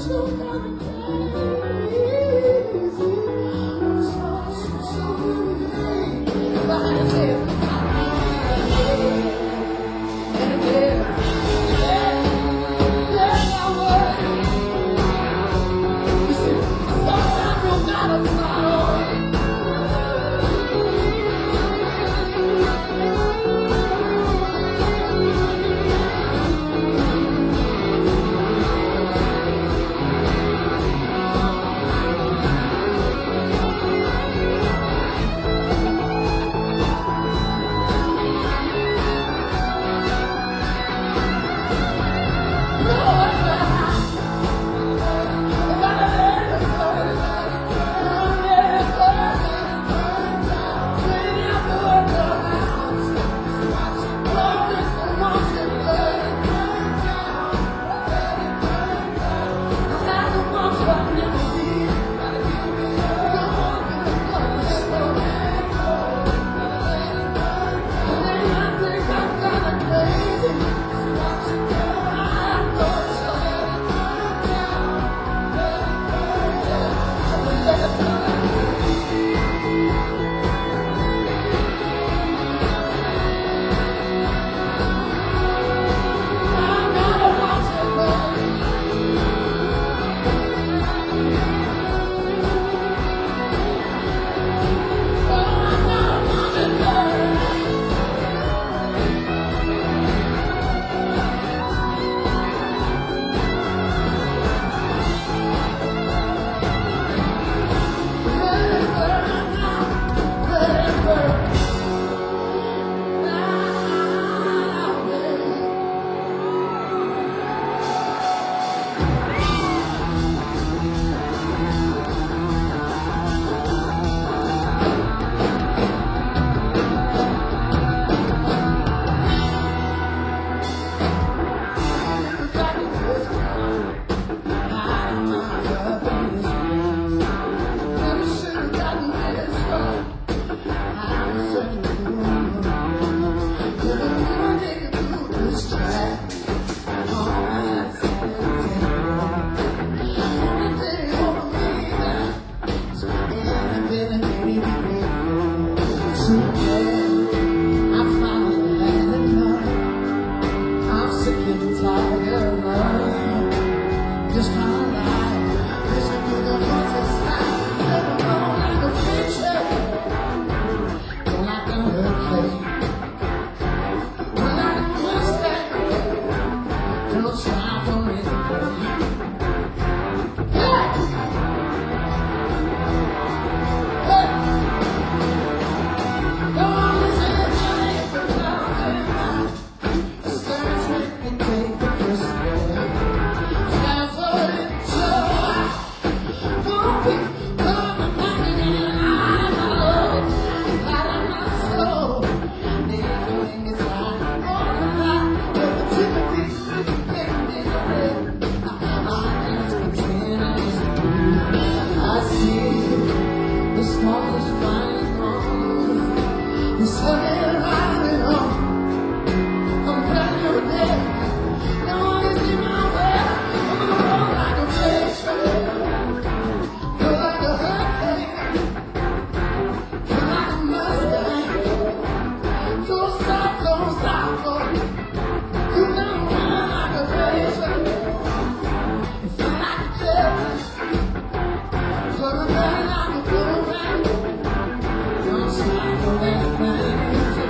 Gonna burn like a good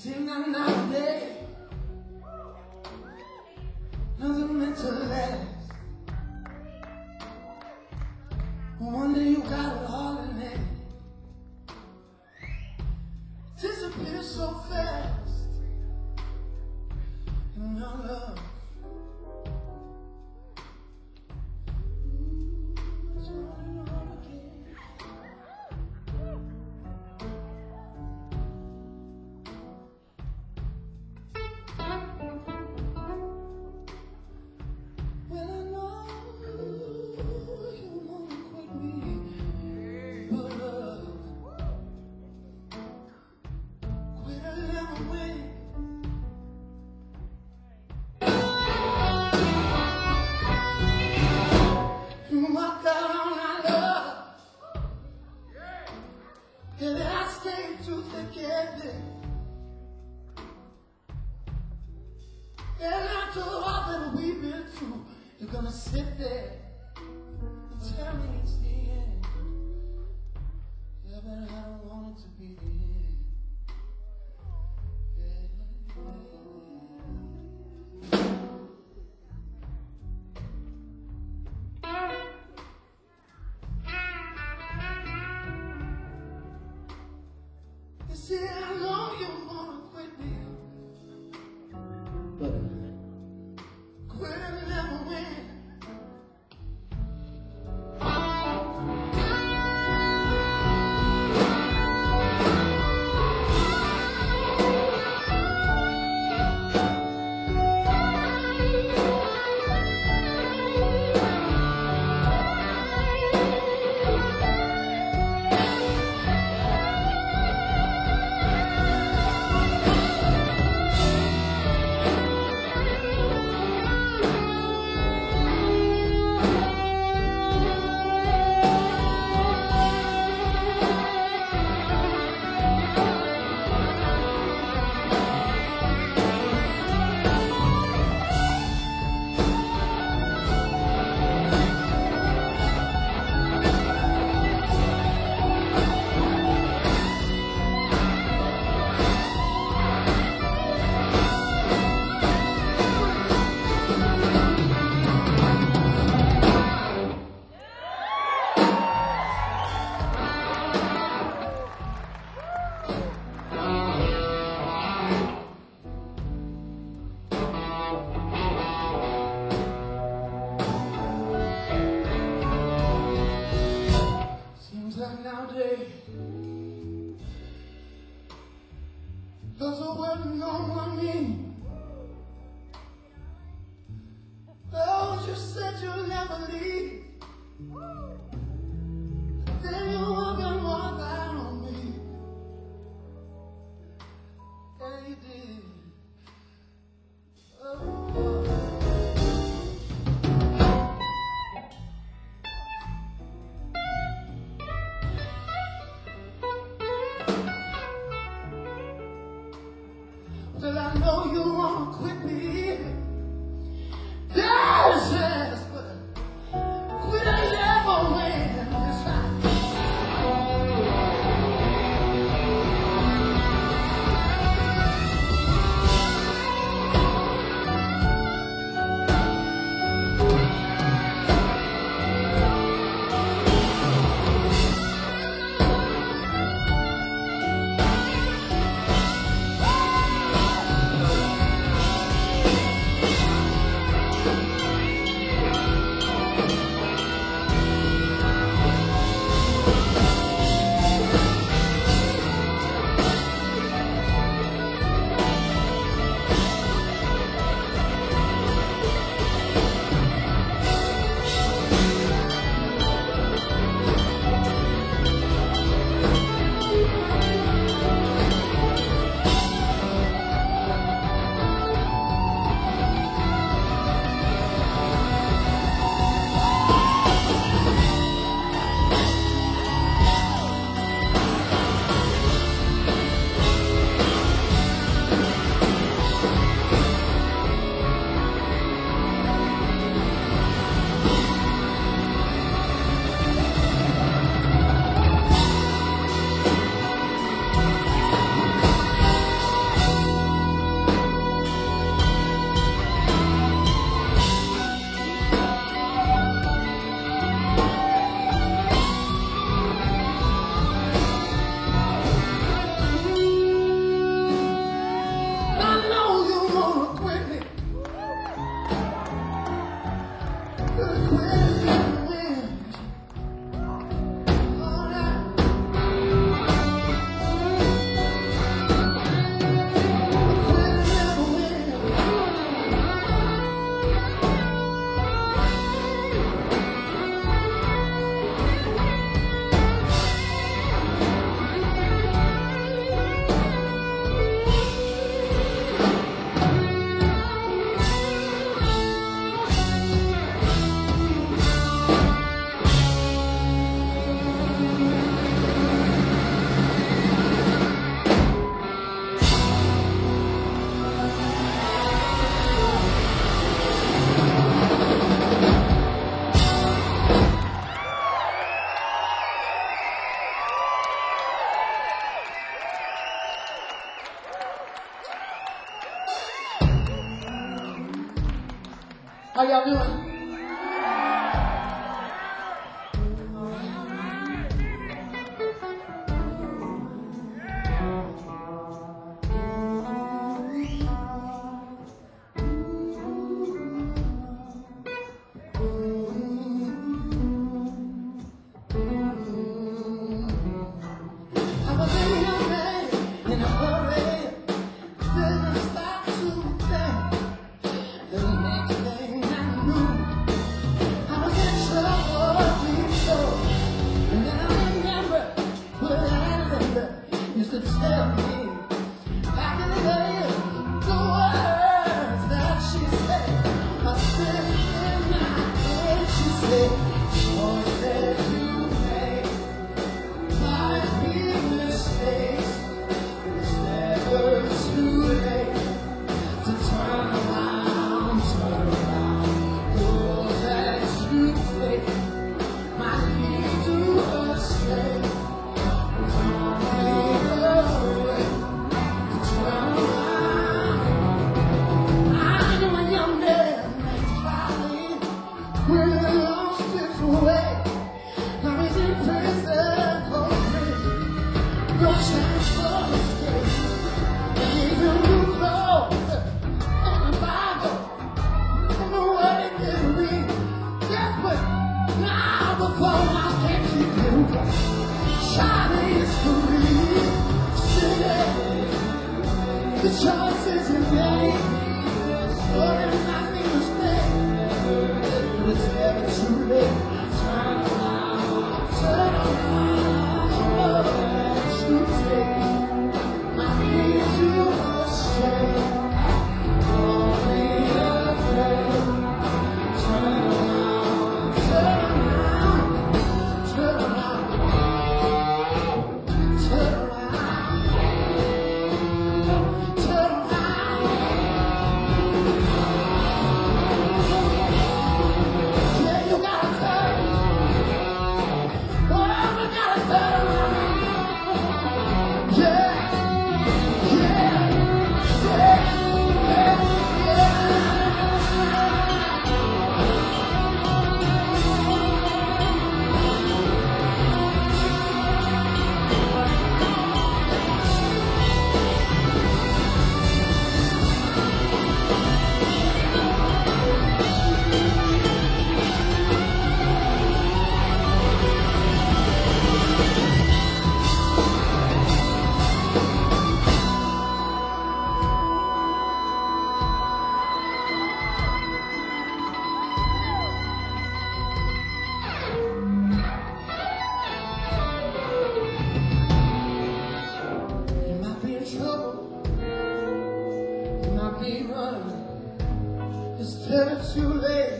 Seem that nowadays nothing meant to last. One day you got it all in it, disappears so fast. And our love, it's running on again. Well, I know you wanna quit me, but quit will never win. You walk out on our love, and I stayed to forget it. And after all that we've been through, you're gonna sit there and tell me it's the end. Yeah, but I don't want it to be the end. You see, I know you wanna quit me, but quit and never win. Seems like nowadays there's a word on me. Oh, you said you'll never leave. Then you walk and walk out on me. Yeah, you did. Oh. Well, I know you wanna quit me. Yes, yes, but quit and never win. How y'all doing? The choices you made, Lord, it's not me to stay, but it's never too late. Turn around, what you take. I need you to stay. Don't be afraid. Turn around, turn around, turn around, turn around. It's never too late.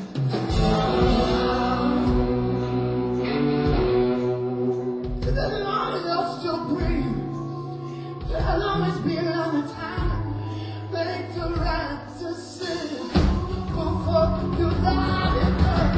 As long as you're still breathing, there'll always be another time. Make the right decision before you die and die.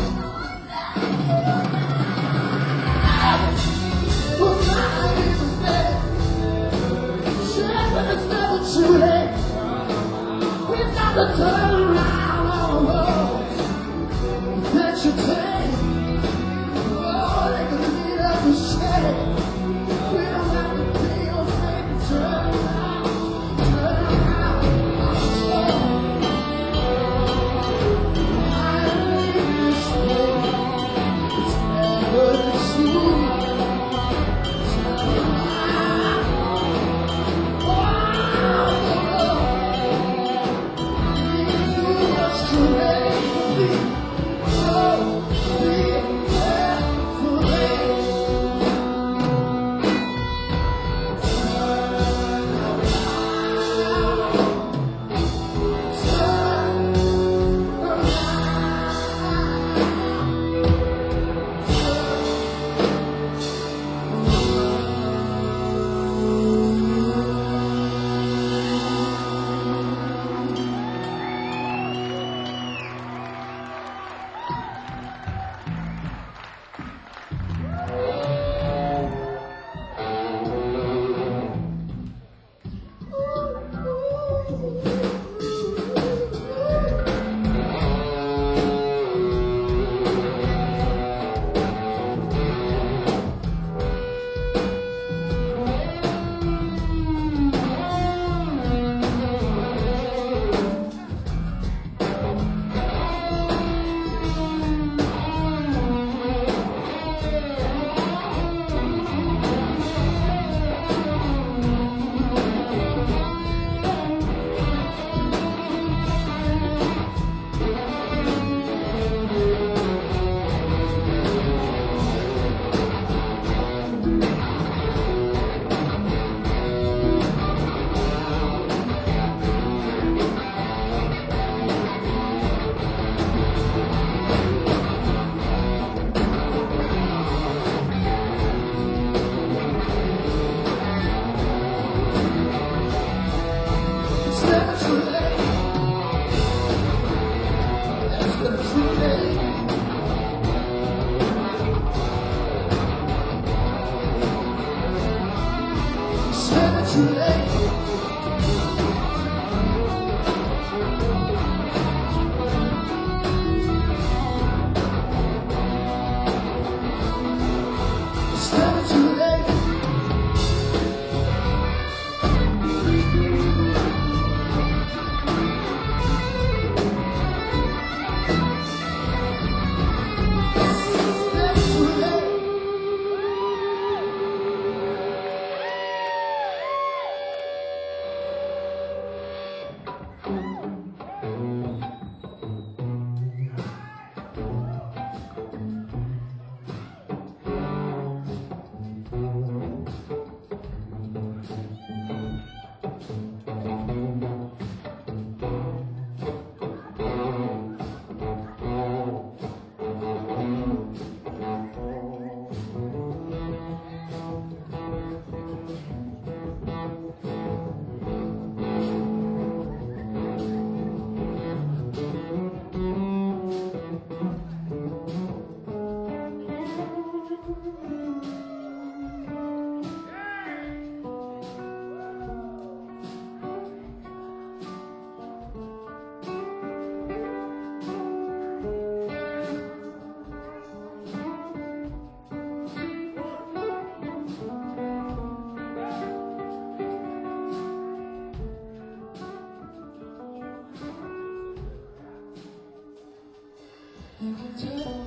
Well, God is dead. Sure, but it's never too late. We've got to turn around all the roads that you take. Oh, they can lead us astray. We don't have to be afraid to turn around, turn around. I leave this place. It's never too late. Turn around. too late. It's never too late. It's never too late. You can take a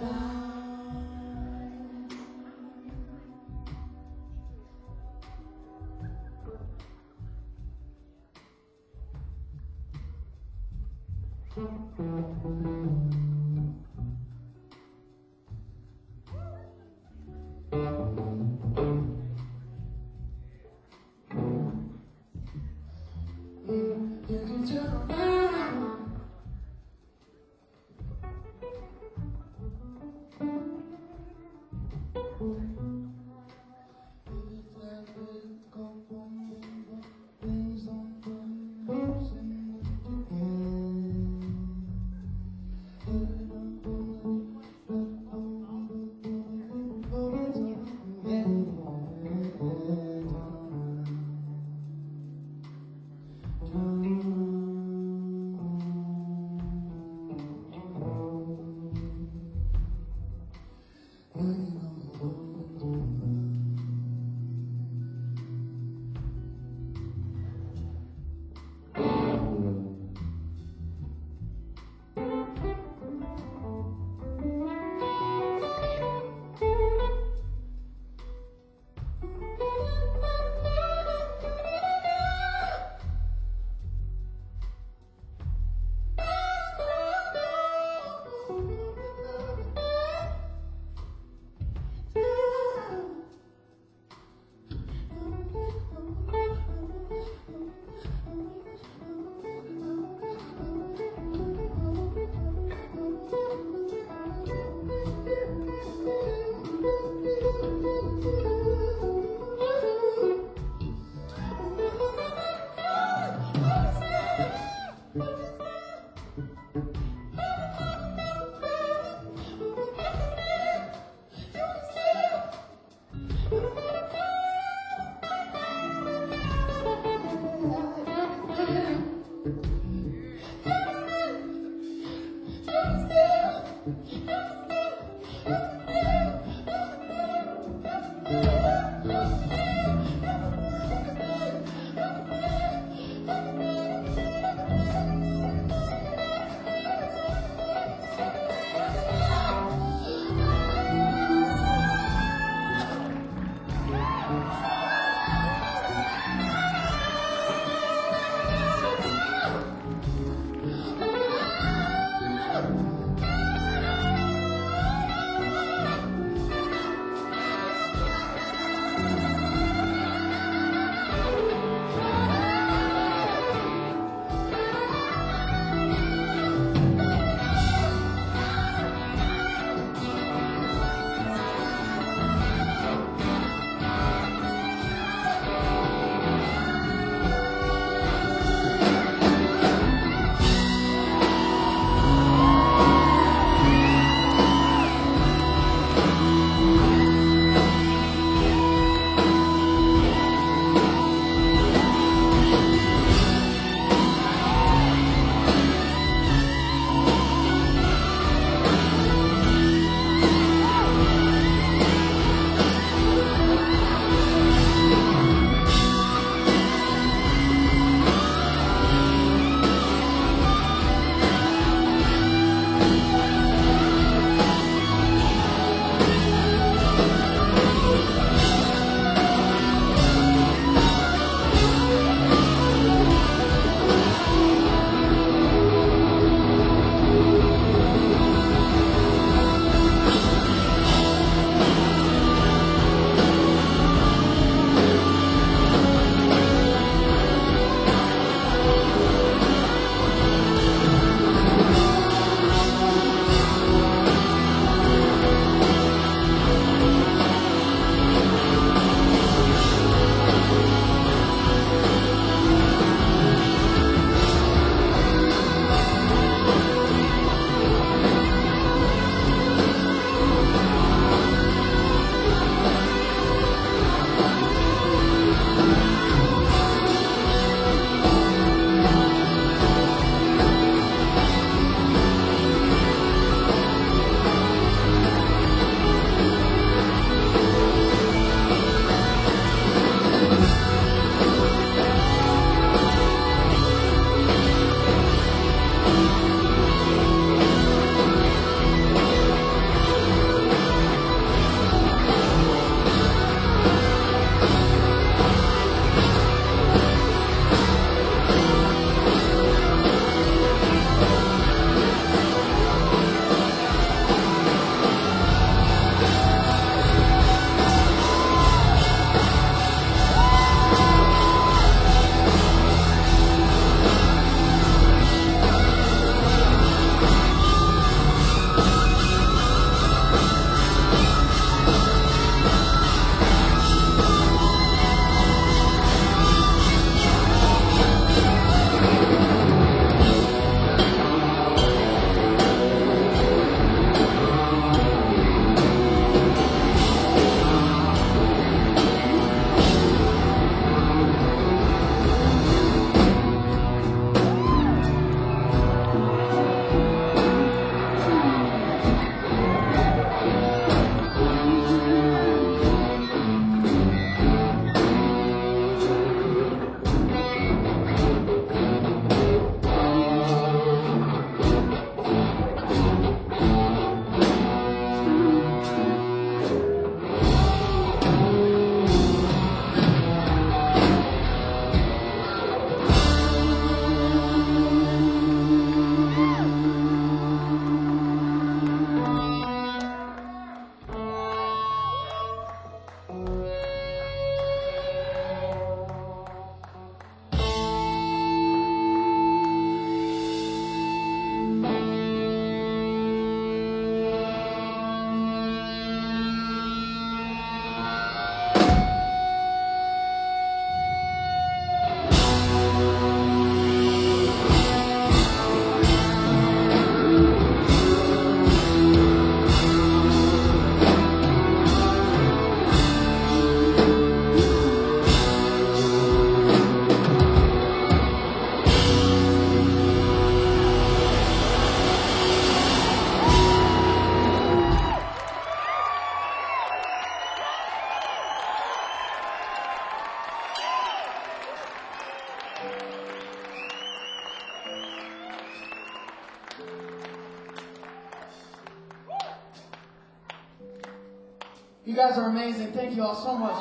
You guys are amazing. Thank you all so much.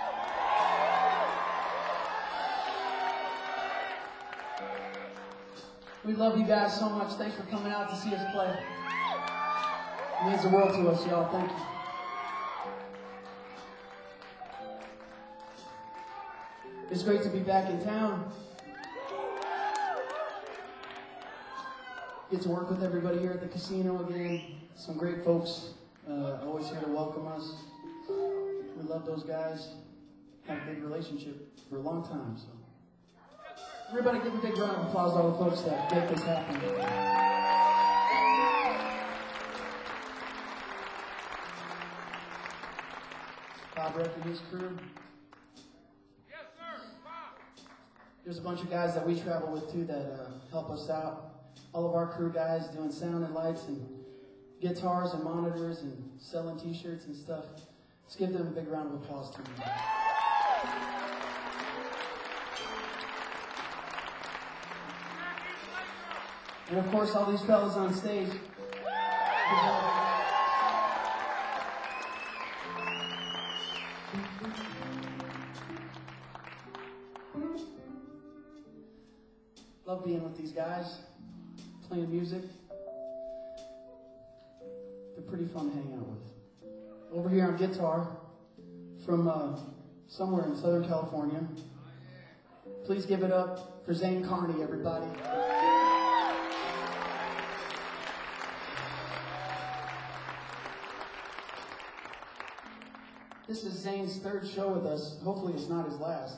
We love you guys so much. Thanks for coming out to see us play. It means the world to us, y'all. Thank you. It's great to be back in town. Get to work with everybody here at the casino again. Some great folks always here to welcome us. We love those guys. Had a big relationship for a long time. So, everybody give a big round of applause to all the folks that make this happen. Bob Reck and his crew. Yes, sir. Bob. There's a bunch of guys that we travel with too that help us out. All of our crew guys doing sound and lights and guitars and monitors and selling t-shirts and stuff. Let's give them a big round of applause to them. And of course, all these fellas on stage. Love being with these guys, playing music. They're pretty fun to hang out with. Over here on guitar, from somewhere in Southern California. Please give it up for Zane Carney, everybody. This is Zane's third show with us. Hopefully it's not his last.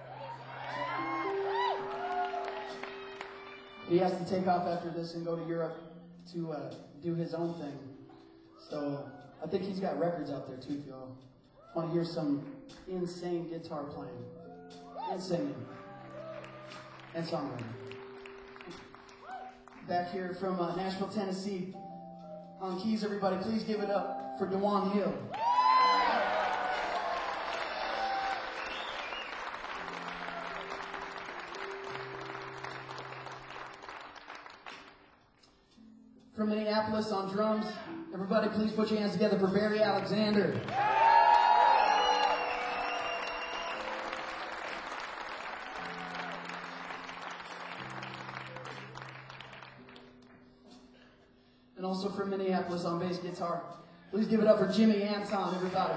He has to take off after this and go to Europe to do his own thing. So I think he's got records out there too, if y'all want to hear some insane guitar playing and singing and songwriting. Back here from Nashville, Tennessee, on keys, everybody, please give it up for Dewan Hill. From Minneapolis on drums, everybody please put your hands together for Barry Alexander. And also from Minneapolis on bass guitar, please give it up for Jimmy Anton, everybody.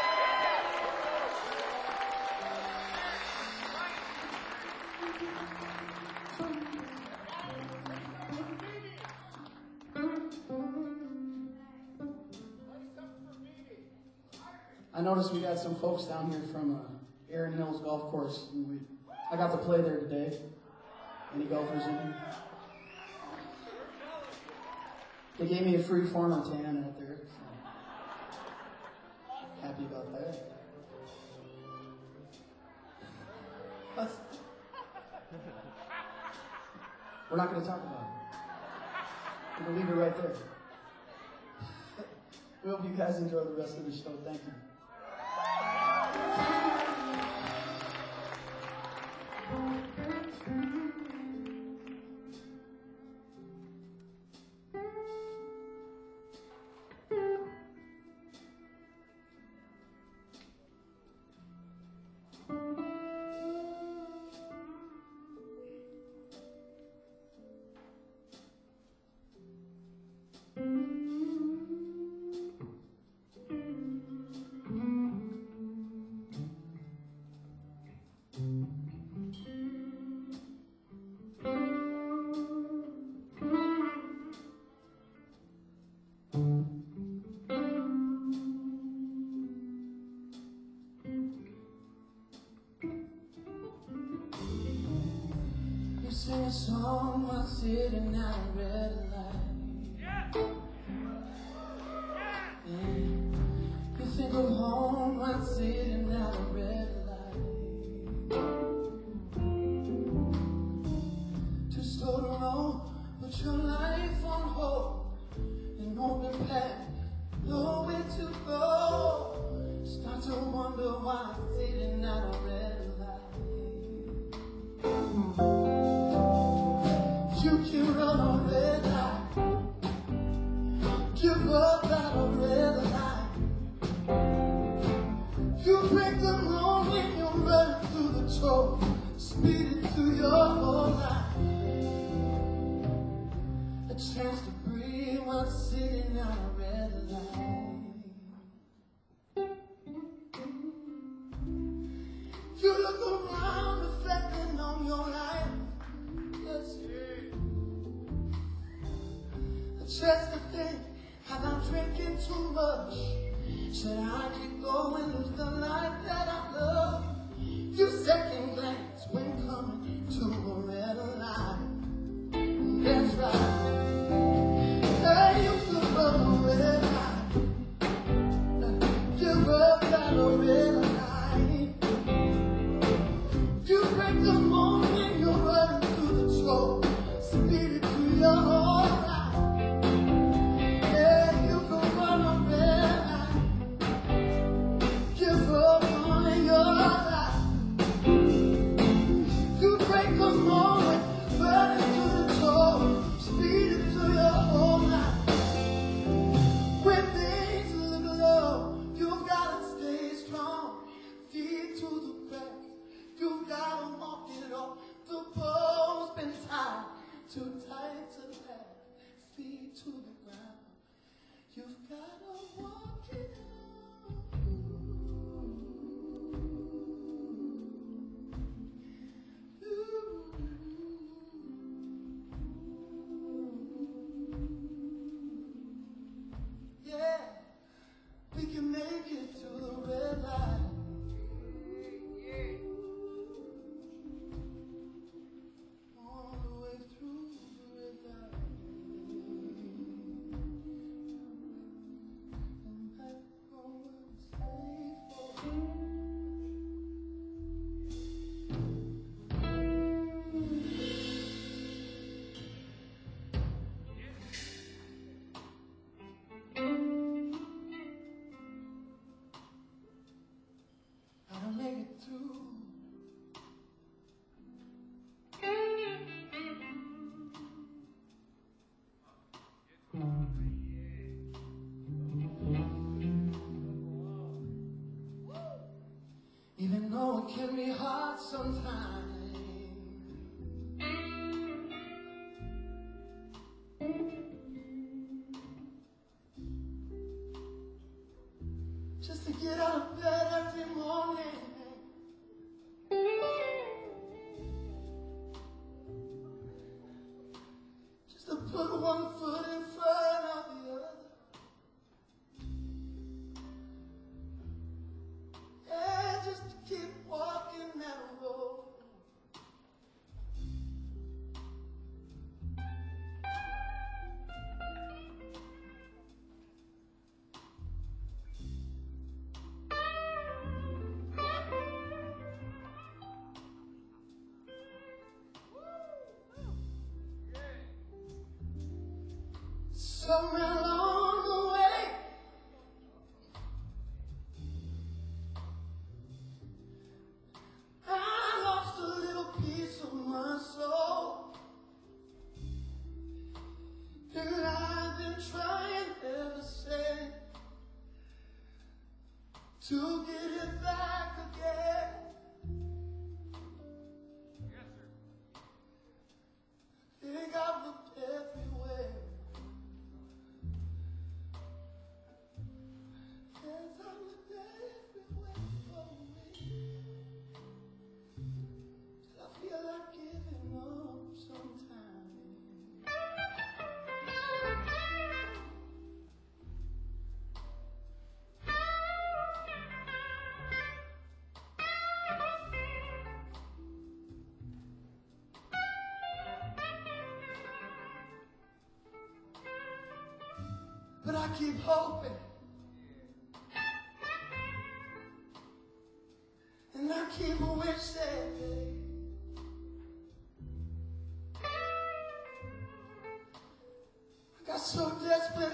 I noticed we got some folks down here from Erin Hills Golf Course. And I got to play there today. Any golfers in here? They gave me a free farmer tan out there. So happy about that. We're not going to talk about it. We're going to leave it right there. We hope you guys enjoy the rest of the show. Thank you. Sing a song while sitting at a red light. Yeah. You think of home while sitting at a red light. Too slow to roll, put your life on hold, and open back, nowhere to go. Start to wonder why I'm sitting at a red light. You can run a red light. Give up at a red light. You break the mold when you're running through the toll, speeding through your whole life. A chance to breathe while sitting on a red light. You look around, reflecting on your life. Yes. A chance to think, have I drinking too much? Should I keep going, lose the life that I love? You second glance when coming to a red light. That's right. Hey, you could run a red light. Give up that red light. You break the mold when you're running through the troll, speeding through your whole life. Yeah, you could run a red light. Give up on your life. You break the mold, running through the troll, speeding through your whole life. When things look low, you've gotta stay strong. Feet to the back, you've gotta walk it off. The bow's been tied, too tight to let. Feet to the ground, you've gotta walk it off. Yeah, we can make it through the red light. All the way through the red light. And back home safe. Gotta make it through. Even though it can be hard sometimes. Just to get out of bed every morning. Just to put one foot in front of the other. Yeah, just to keep walking that road. Somewhere along the way, I lost a little piece of my soul. And I've been trying ever since to get it back again. Yes, sir. Think I've looked everywhere. Yes, I've looked everywhere for me. Till I feel like giving up sometimes. But I keep hoping. And I keep wishing. I got so desperate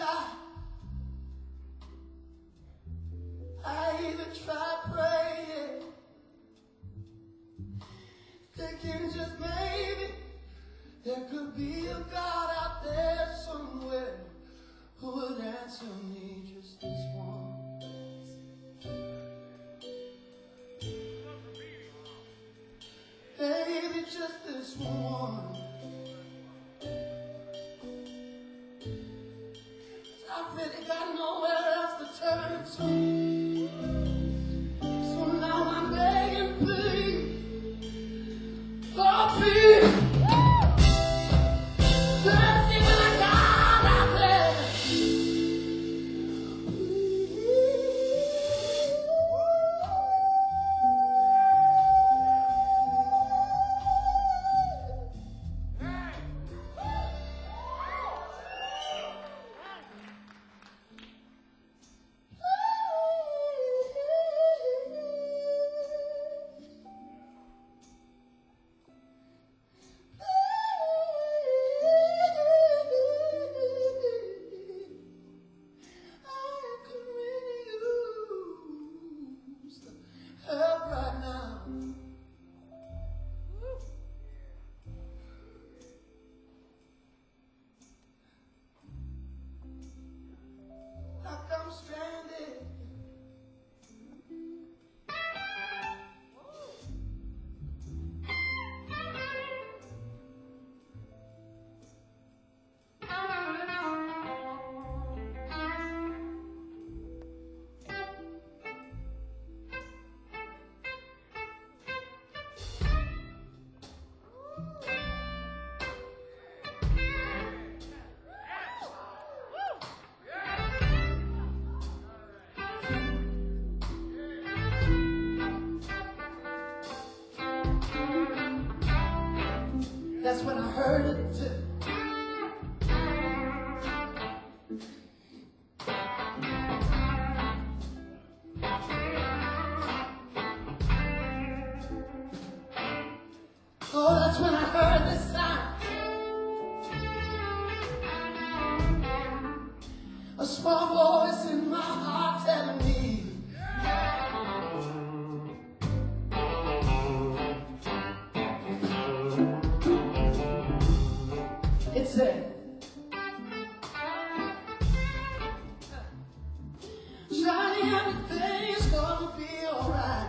I even tried praying, thinking just maybe there could be a God out there somewhere who would answer me just this once. for one. I really got nowhere else to turn to. So now I'm begging, please, Lord, please, let's see what I got out there. I'm stranded. That's when I heard it. Oh, that's when I heard this sound. A small voice in my heart telling me, it said, Johnny, everything's gonna be alright.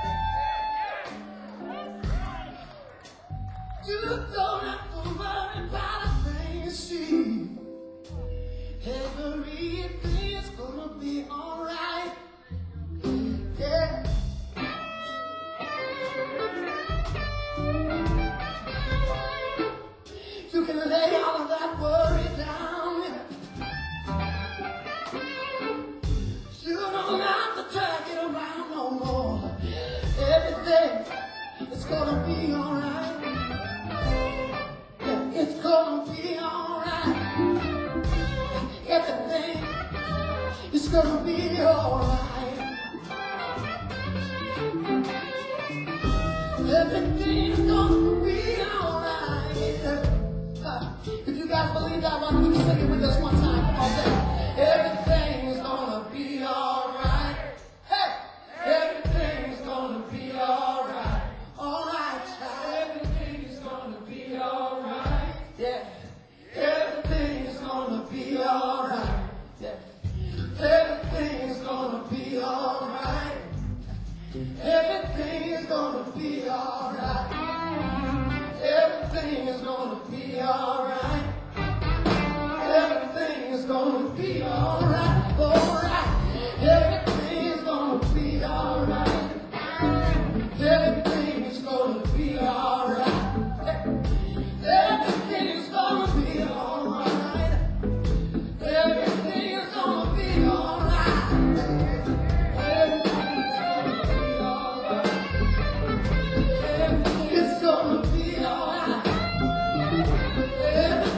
You don't have to worry about a thing you see. Everything's gonna be alright. Yeah. You can lay all of that worry down. You don't have to drag it around no more. Everything is gonna be alright. Yeah, it's gonna be alright. Everything is gonna be alright. Everything's gonna be alright. If you guys believe that, why don't you sing it with us one time? Come on, say it. Everything's gonna be alright. Hey! Everything's gonna be alright. Alright, child. Everything's gonna be alright. Yeah. Everything's gonna be alright. Yeah. Everything's gonna be alright. Everything is gonna be alright. Everything is gonna be alright. Everything is gonna be alright. Alright. Everything is gonna be alright. Everything is gonna be alright. Everything is gonna be alright. Everything is gonna be alright. It's gonna be alright.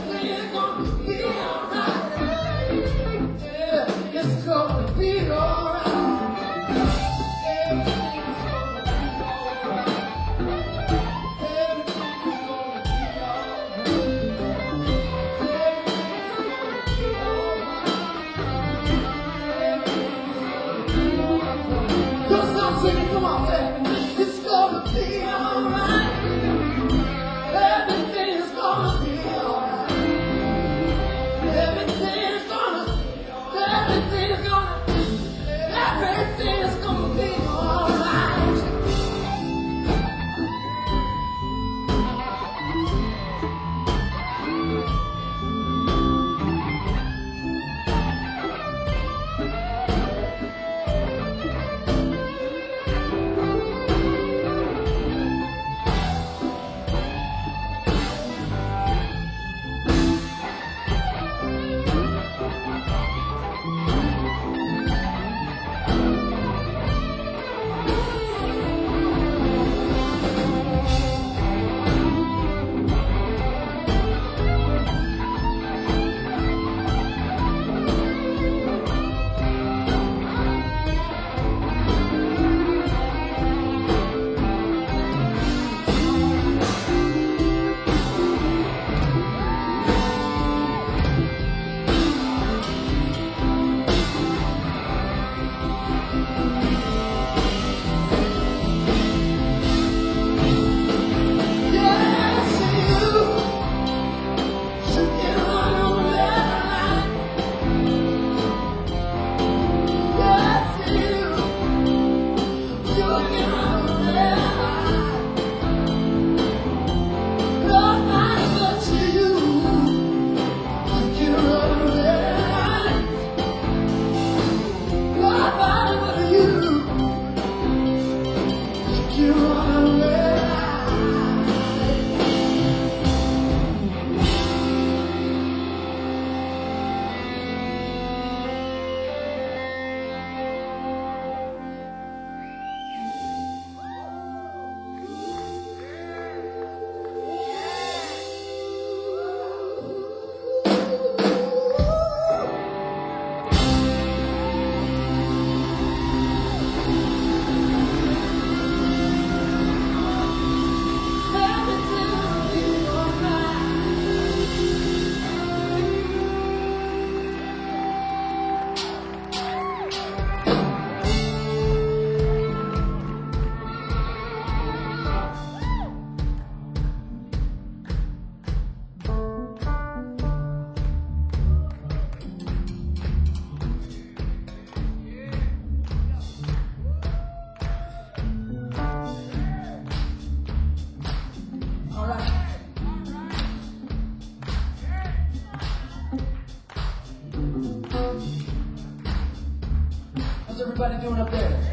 Everybody doing up there?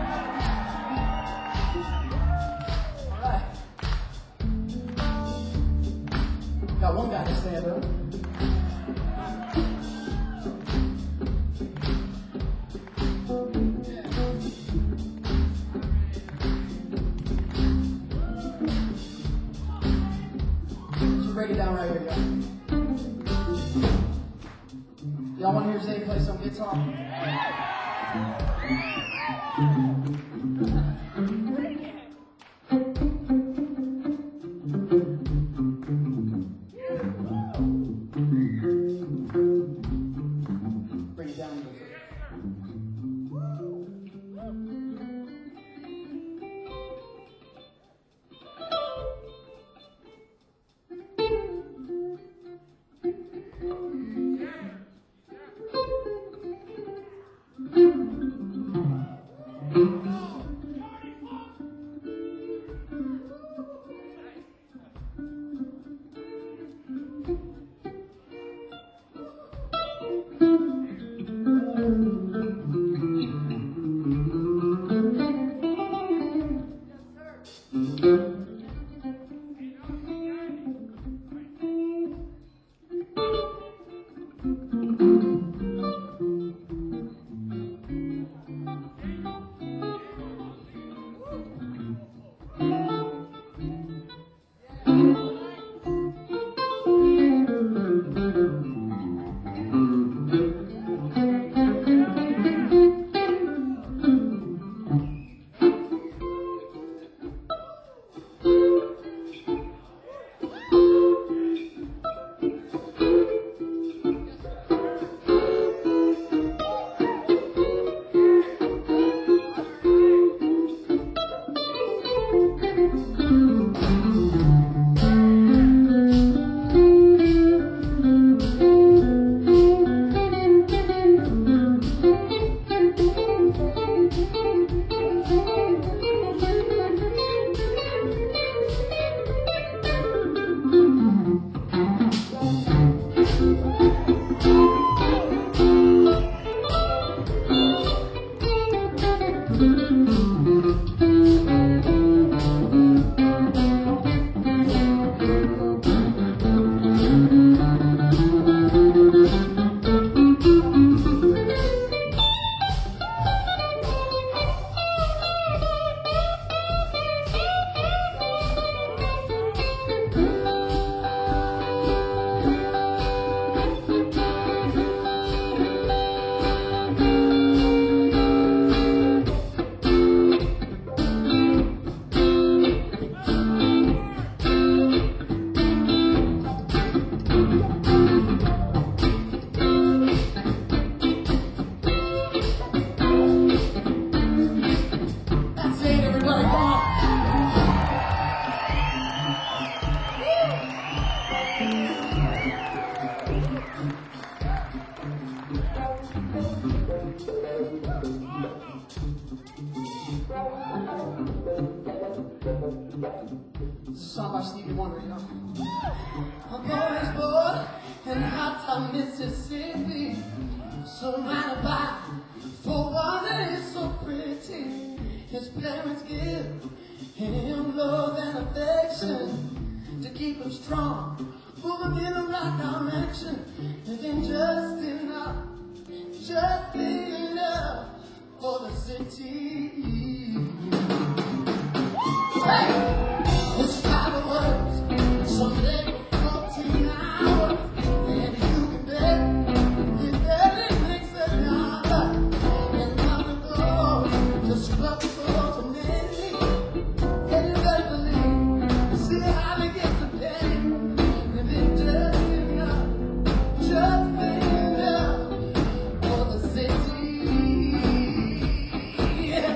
All right. Got one guy to stand up. Break it down right here, y'all. Y'all want to hear Zay play some guitar? Bring it down a little bit. This is a song by Stevie Wonder, you know. A boy's born in hot Mississippi, surrounded by for one that is so pretty. His parents give him love and affection to keep him strong, moving in the right direction, and then just enough for the city. Hey! It's 5 hours, someday 14 hours, and you can bet it barely makes a dollar. And nothing goes, just rub the clothes and then leave. And you better believe, you see how they get the penny, and then just enough for the city. Yeah.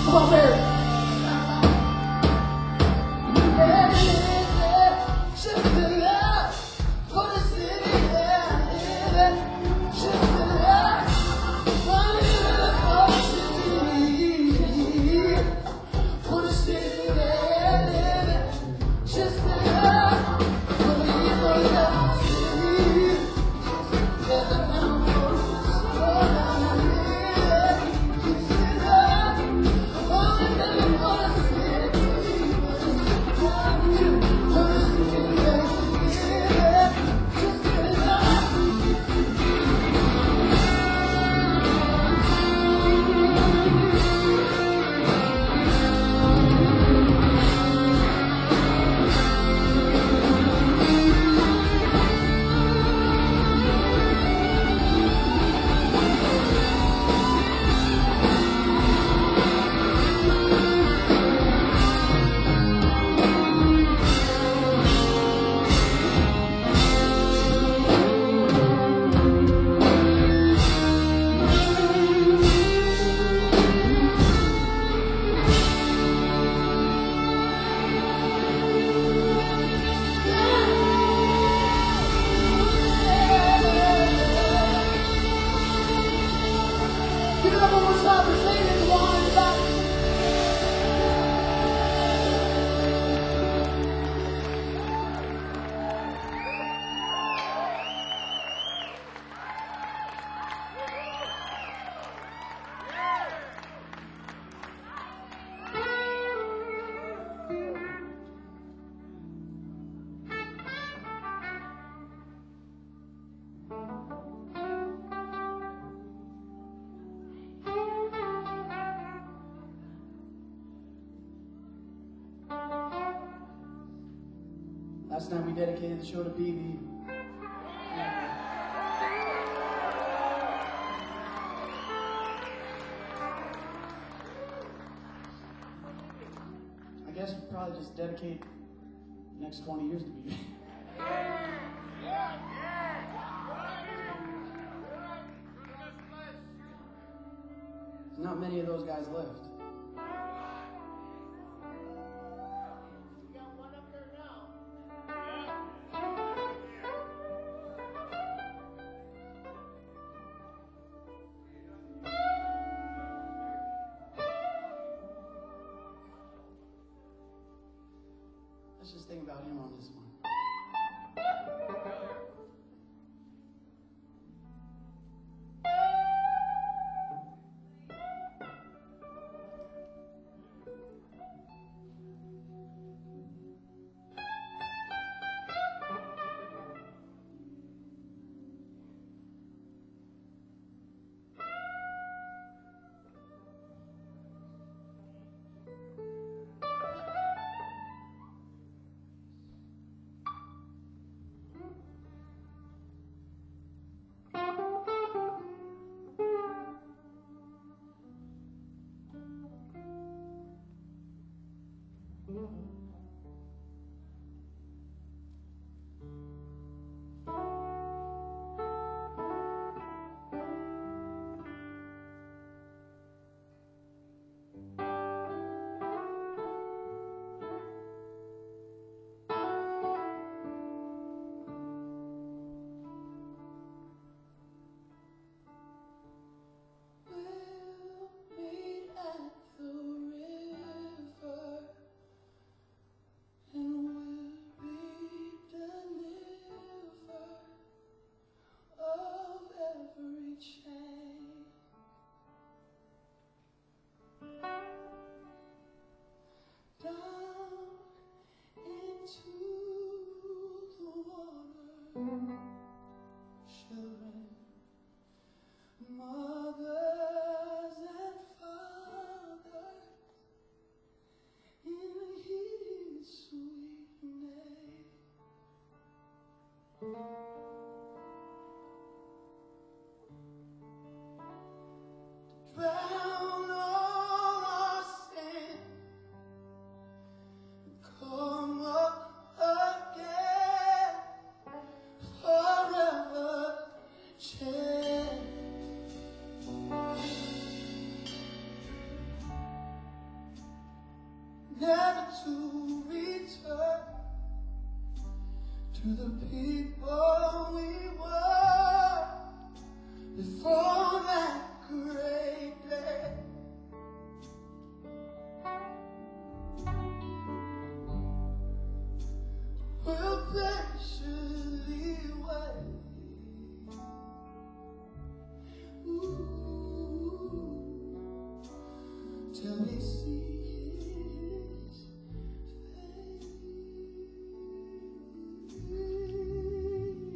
Come on, Mary. Just the love for the city, just the love for the city, for the city, just the love for the city. There's a number just the love for the city, for the city. Give it up one more time for singing the one inside. Last night we dedicated the show to BB. I guess we'll probably just dedicate the next 20 years to BB. There's not many of those guys left. Let's just think about him on this one. never to return to the people we were before that great day. We'll patiently wait. Till we see His face.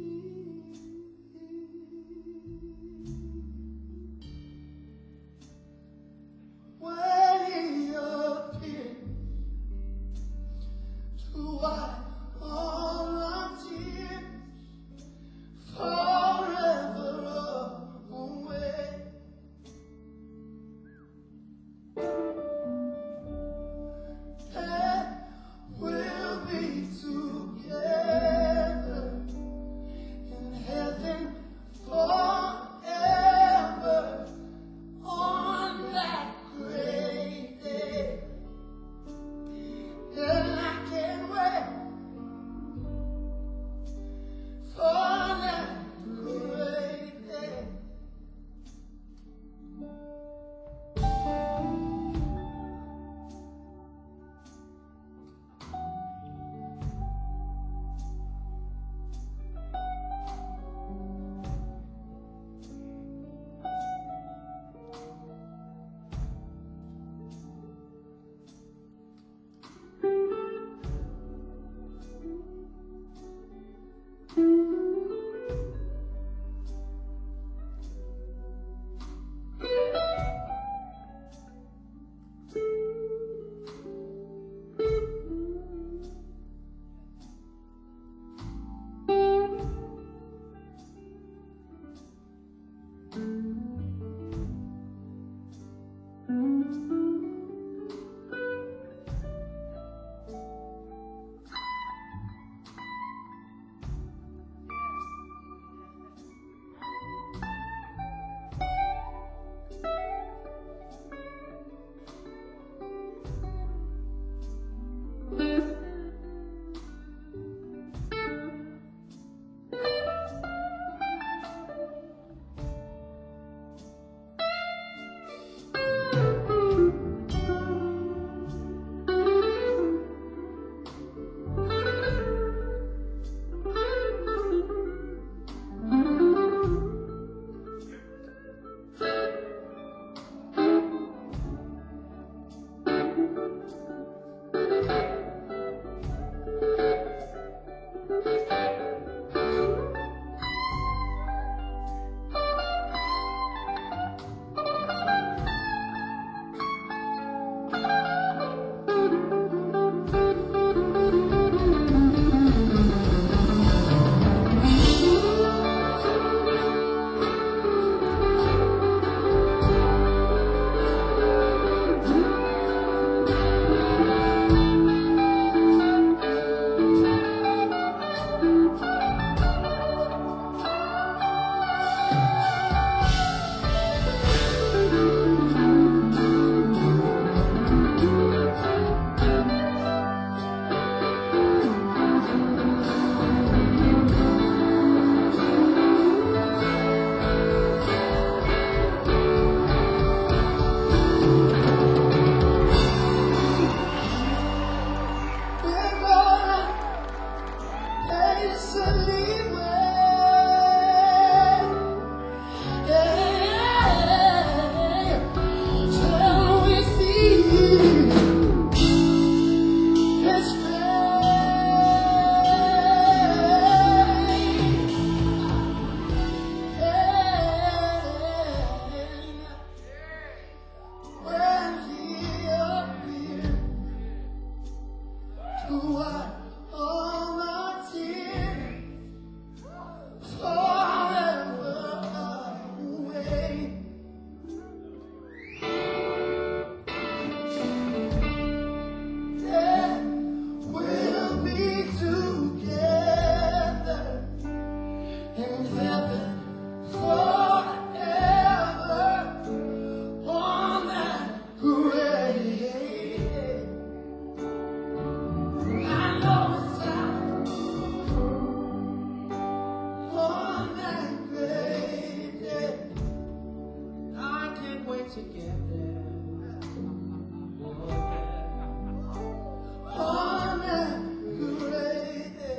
to get there. Oh, now you're ready.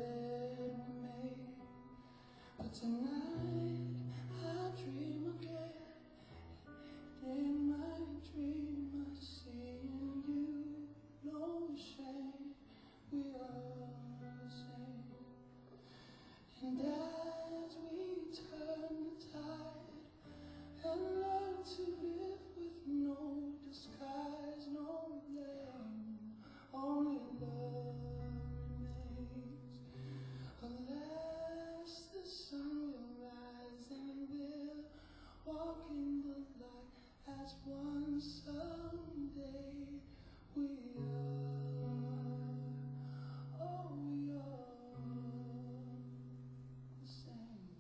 we made. But tonight I dream again. In my dream I see you. No shame, we are the same. And as we turn the tide and learn to live with no disguise, no blame, only love remains. Alas, the sun will rise and we'll walk in the light as one someday. We are, oh, we are the same.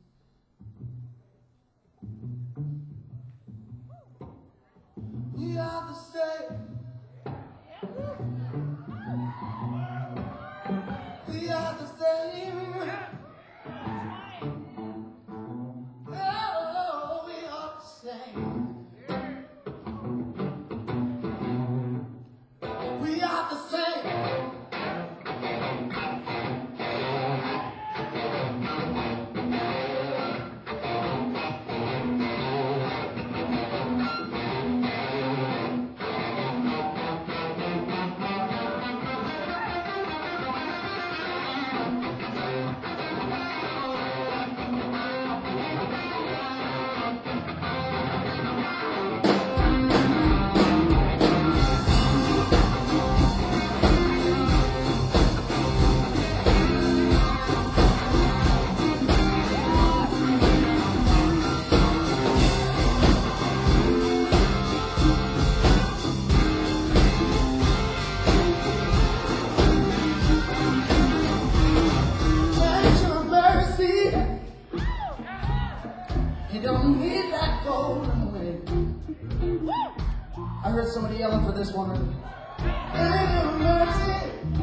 We are the same. We are the same. Oh, we are the same. We are the same. You don't need that golden way. I heard somebody yelling for this one. And your mercy.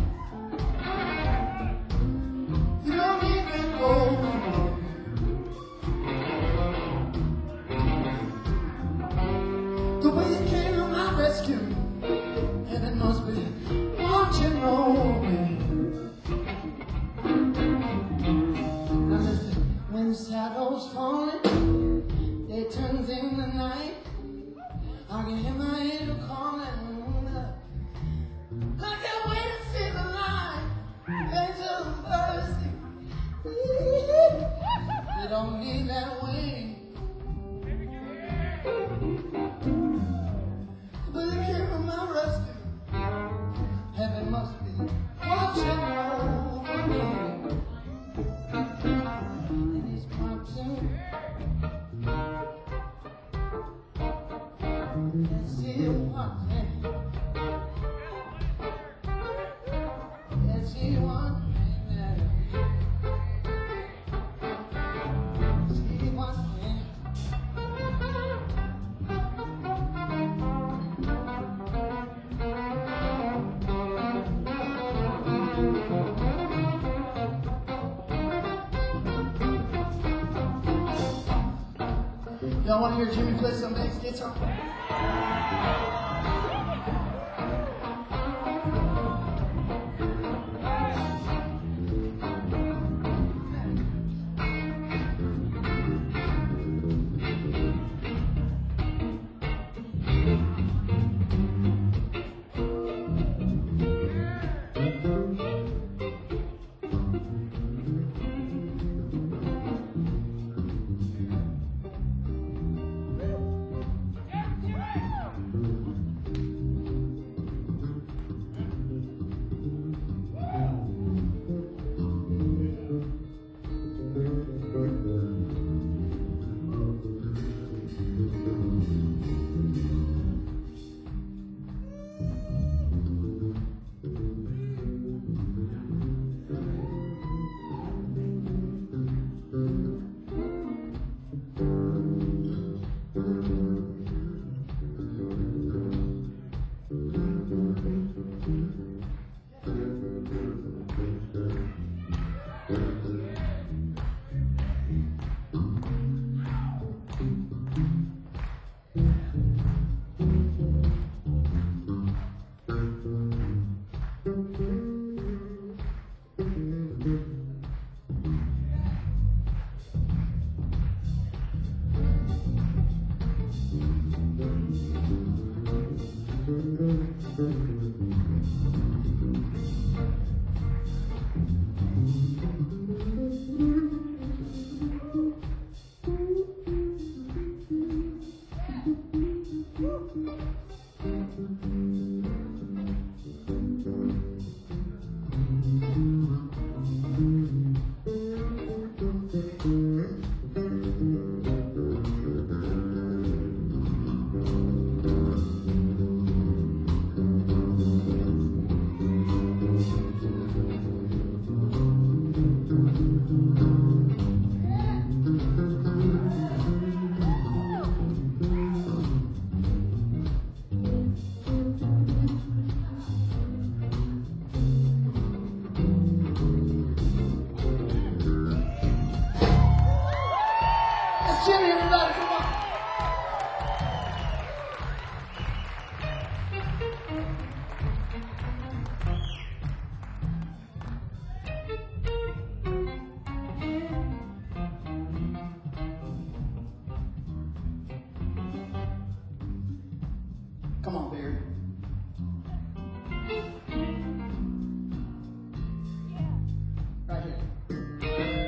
You don't need that golden way. The way you came to my rescue, and it must be watching over me. Now listen, when the shadows falling, it turns in the night. I can hear my angel calling. I can't wait to see the light. Angel of mercy. You don't need that wing. But you came from my rescue. Heaven must be watching over me. And he's prompting. Yes, he wants me. Yes, he wants me. Yes, he wants me. Y'all want to hear Jimmy play some bass guitar? Let's Jimmy, everybody, come on. Come on, Barry. Right here.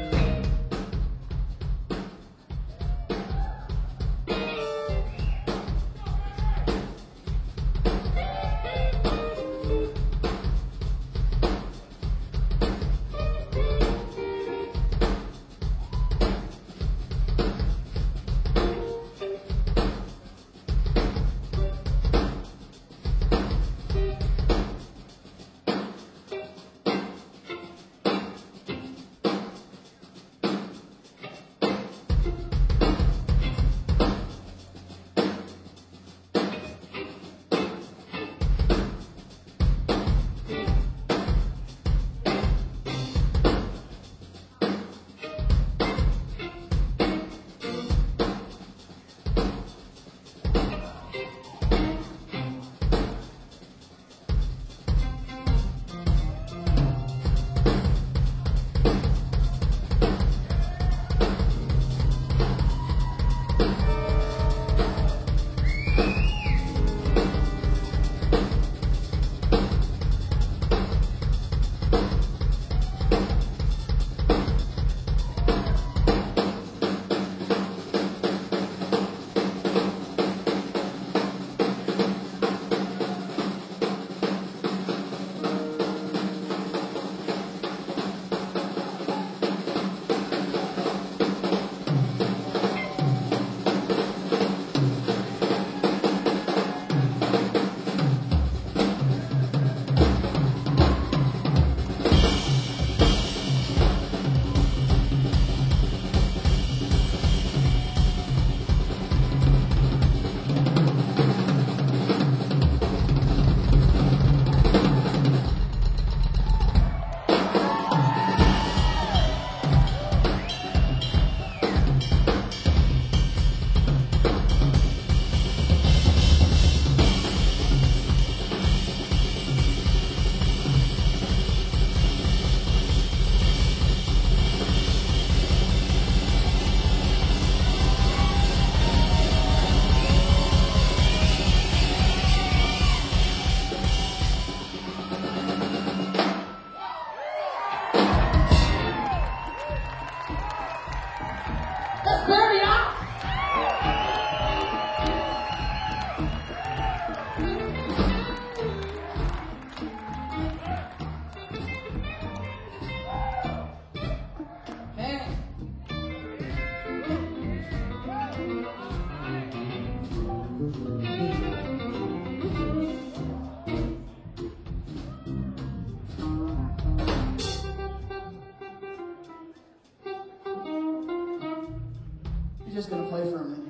Let's Barry out. Man. You're just gonna play for a minute.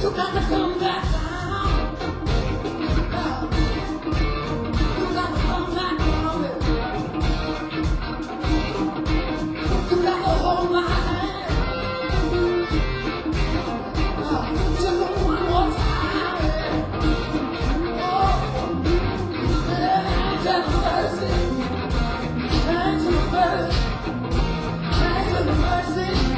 You got to come back down. You got to come back down. You got to hold my hand. Just one more time. Oh, angel of mercy. Angel of mercy. Angel of mercy.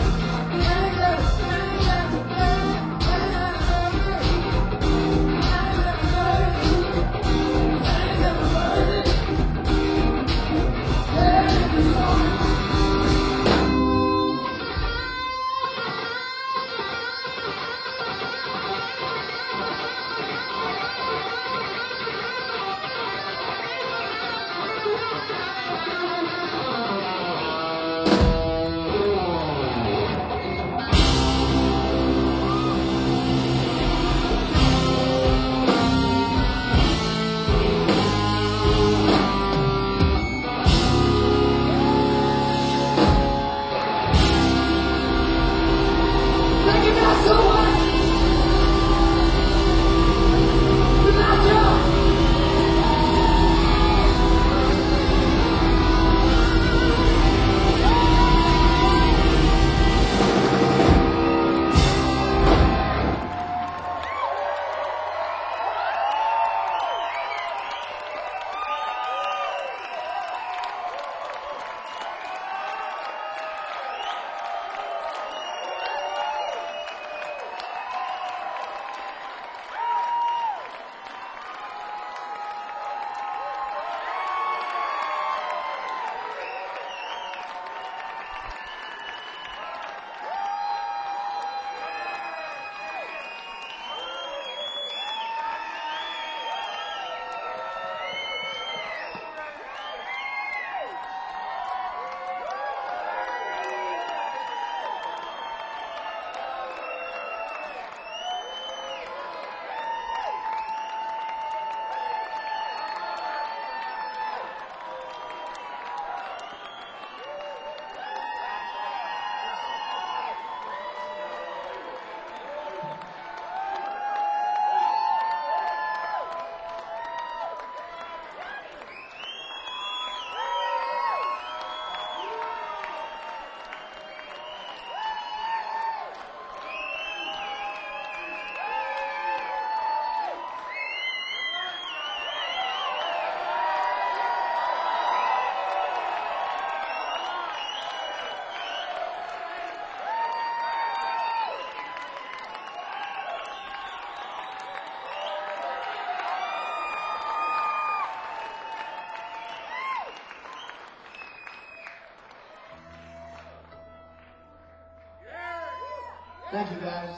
Thank you, guys.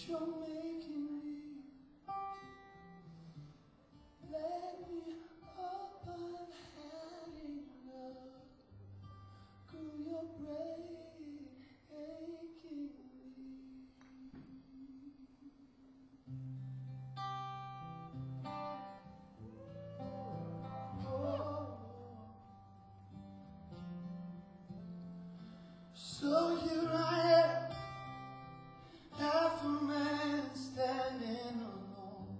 you're making me. Let me up, I've had enough. Cool your breaking me. So here I am, half a man standing alone,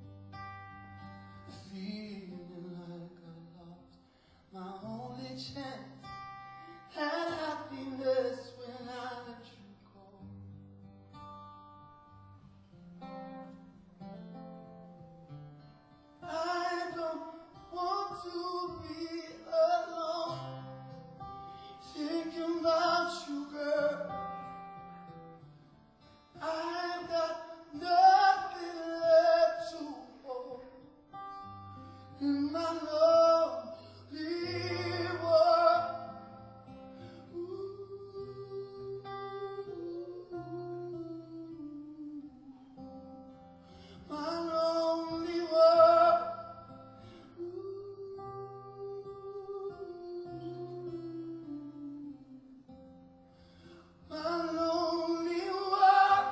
feeling like I lost my only chance at happiness when I let you go. I don't want to be alone, thinking about you, girl. I've got nothing left to hold in my lonely world. My lonely world. My lonely world.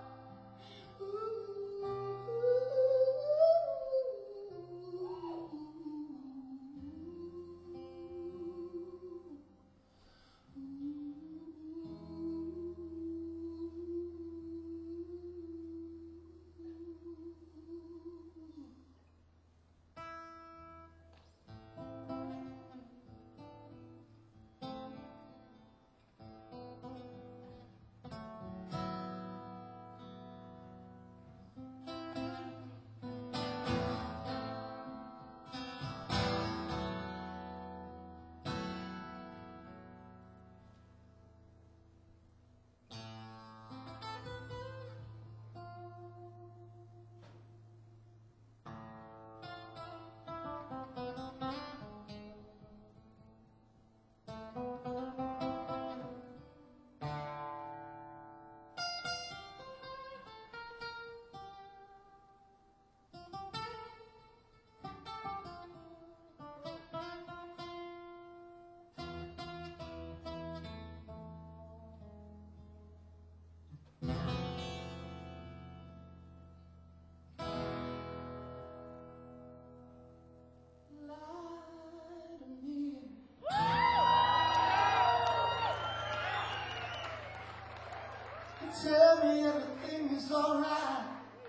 Lie to me. Tell me everything is alright.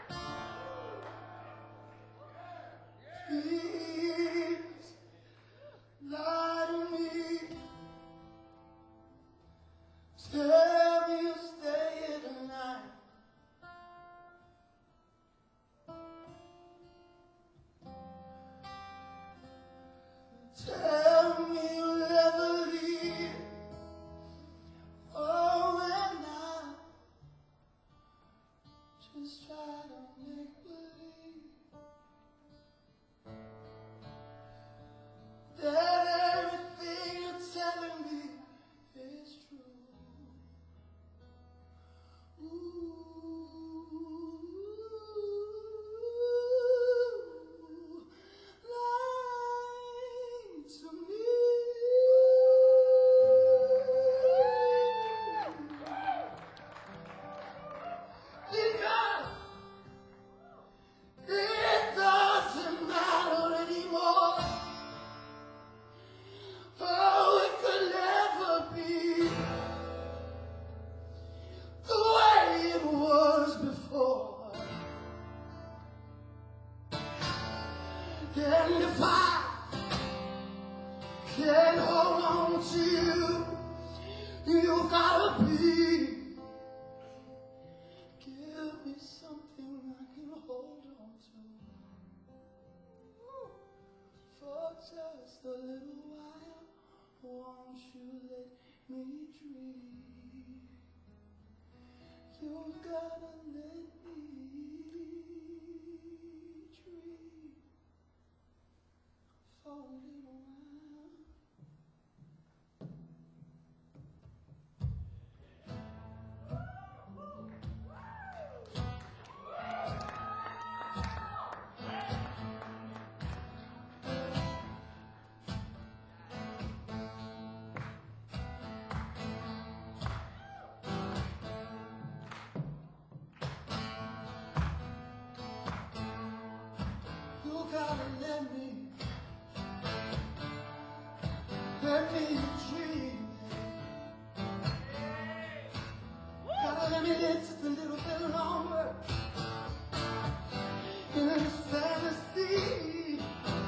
Please lie to me. Tell me you'll stay here tonight. Tell me you'll never leave. Oh, and I just try to make believe that everything you're telling me is true. Lie to me. Because it doesn't matter anymore. Oh, it could never be the way it was before. And if I can't hold on to you, you gotta give me something I can hold on to. For just a little while, won't you let me dream? You've gotta let me dream for a little while. gotta let me dream. Gotta let me live just a little bit longer in this fantasy.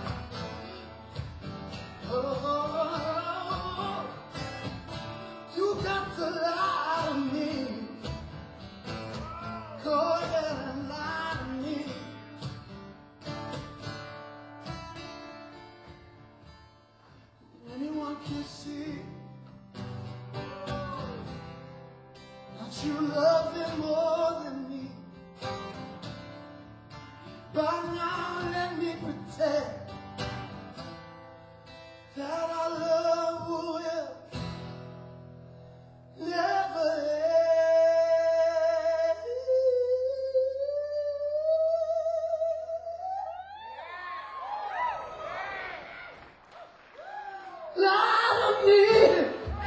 Oh, you got to lie to me. Go ahead and lie to me. Anyone can see that you love him more than me. But now let me pretend that our love will never end. Lie to me.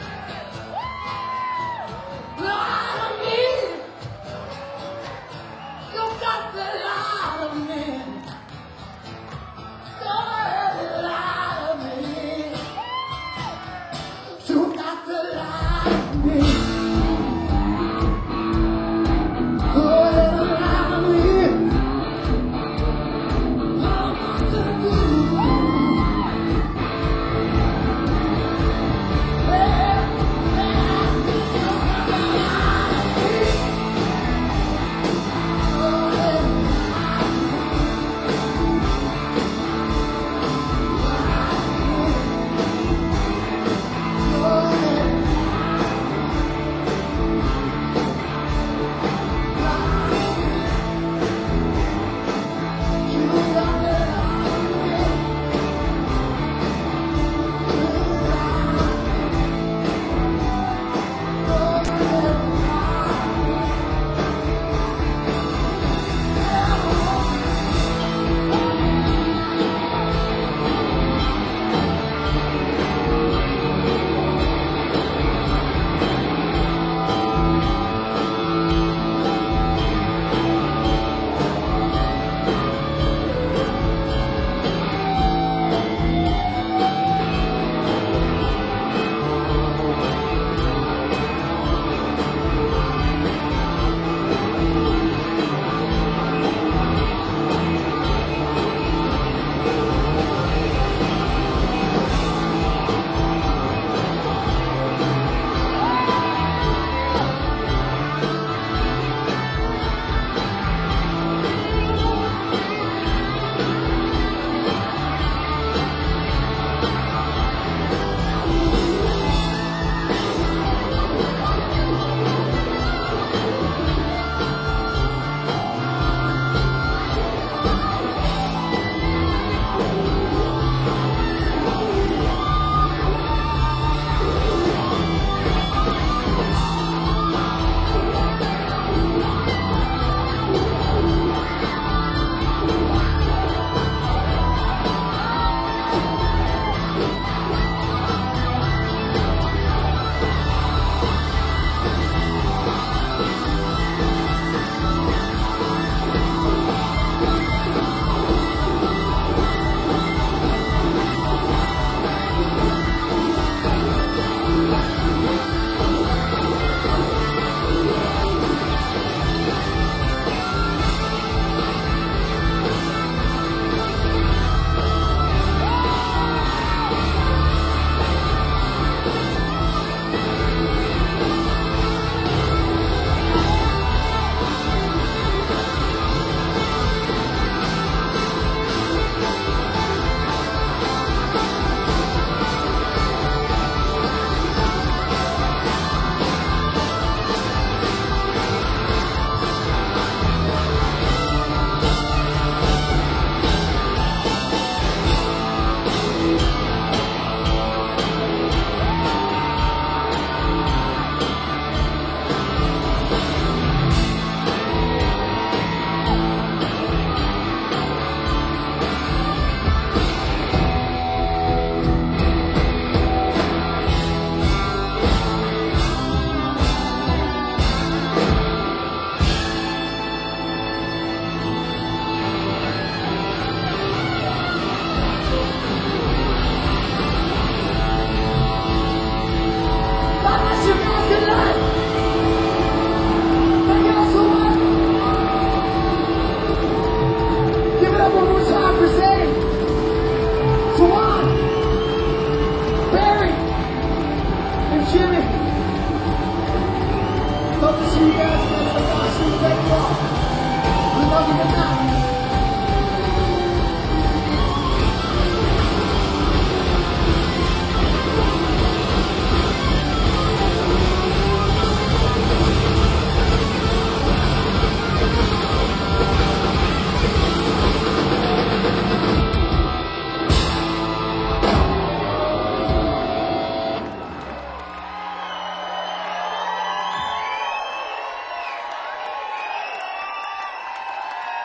Lie to me. You got to lie to me. Go love to see you guys next time. See you later. We love you tonight.